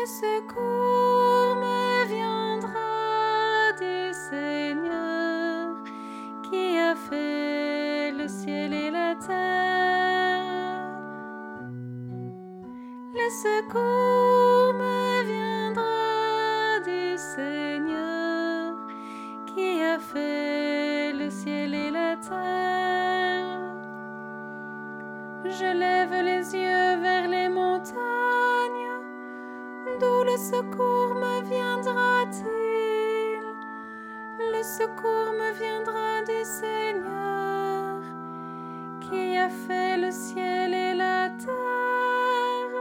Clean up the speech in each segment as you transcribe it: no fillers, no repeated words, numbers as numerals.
Le secours me viendra du Seigneur qui a fait le ciel et la terre. Le secours me viendra du Seigneur qui a fait le ciel et la terre. Je lève les yeux vers les montagnes. D'où le secours me viendra-t-il? Le secours me viendra du Seigneur qui a fait le ciel et la terre.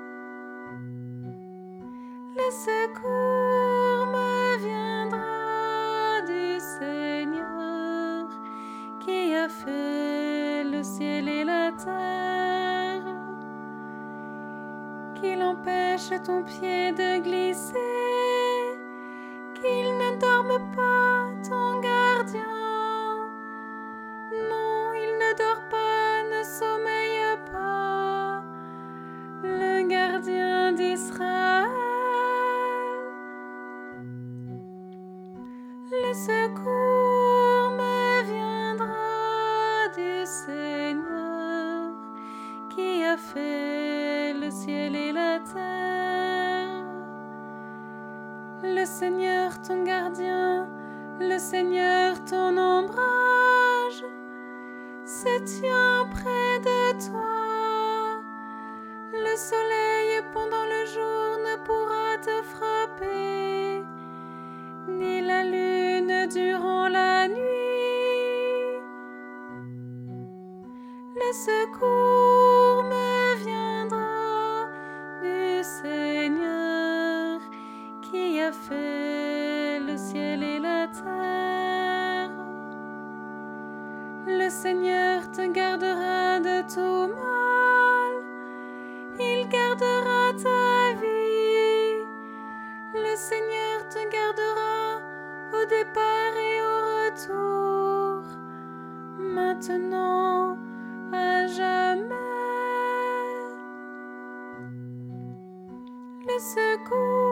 Le secours me viendra du Seigneur qui a fait le ciel et la terre. Qu'il empêche ton pied de glisser, qu'il ne dorme pas ton gardien. Non, il ne dort pas, ne sommeille pas, le gardien d'Israël. Le secours me viendra du Seigneur qui a fait le ciel et la terre. Le Seigneur ton gardien, le Seigneur ton ombrage, se tient près de toi. Le soleil pendant le jour ne pourra te frapper, ni la lune durant la nuit. Le secours me viendra du Seigneur qui a fait le ciel et la terre. Le Seigneur te gardera de tout mal, il gardera ta vie. Le Seigneur te gardera au départ et au retour, maintenant à jamais. Le secours